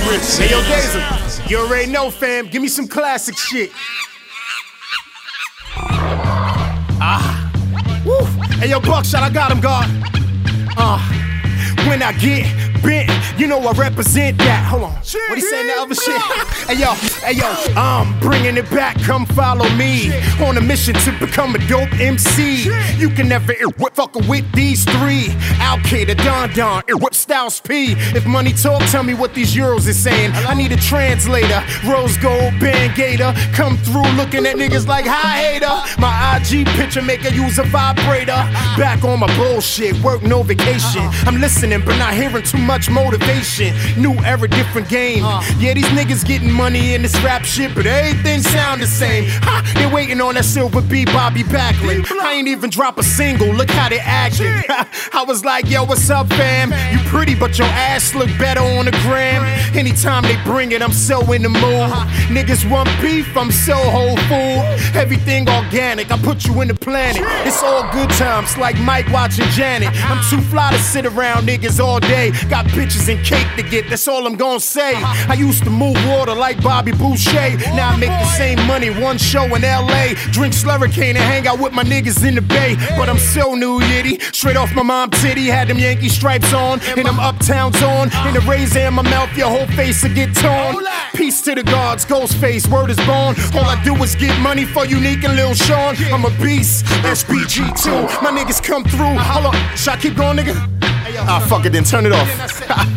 rich. Hey, yo, Daisy, you already know, fam. Give me some classic shit. Woo. Hey, yo, Buckshot, I got him, God. When I get bent, you know I represent that. Hold on, what he saying the other shit? Hey yo, I'm bringing it back, come follow me. On a mission to become a dope MC. You can never fuckin' with these three. Al-Qaeda, Don, Whip Styles P. If money talk, tell me what these euros is saying. I need a translator, rose gold band gator. Come through looking at niggas like hi hater. My IG picture make her use a vibrator. Back on my bullshit, work no vacation. I'm listening but not hearing too much motivation. New era, different game. Yeah, these niggas getting money in this rap shit, but everything sound the same. Ha, they waiting on that Silver B, Bobby Backlund. I ain't even drop a single, look how they acting. I was like, yo, what's up, fam? You pretty, but your ass look better on the gram. Anytime they bring it, I'm so in the mood. Niggas want beef, I'm so whole food. Everything organic, I put you in the planet. It's all good times, like Mike watching Janet. I'm too fly to sit around niggas all day. Got bitches and cake to get, that's all I'm gonna say. I used to move water like Bobby Boucher. Now I make the same money, one show in LA. Drink Slurricane and hang out with my niggas in the Bay. But I'm so new yitty, straight off my mom titty. Had them Yankee stripes on, and them uptowns on. And a razor in my mouth, your whole face will get torn. Peace to the gods, Ghostface, word is born. All I do is get money for Unique and Lil Sean. I'm a beast, SBG2. My niggas come through. Hold on, should I keep going, nigga? Fuck it, then turn it off.